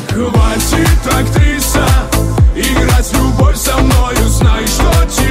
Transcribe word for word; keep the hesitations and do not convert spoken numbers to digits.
Хватит, актриса, играть в любовь со мною. Знай, что тебе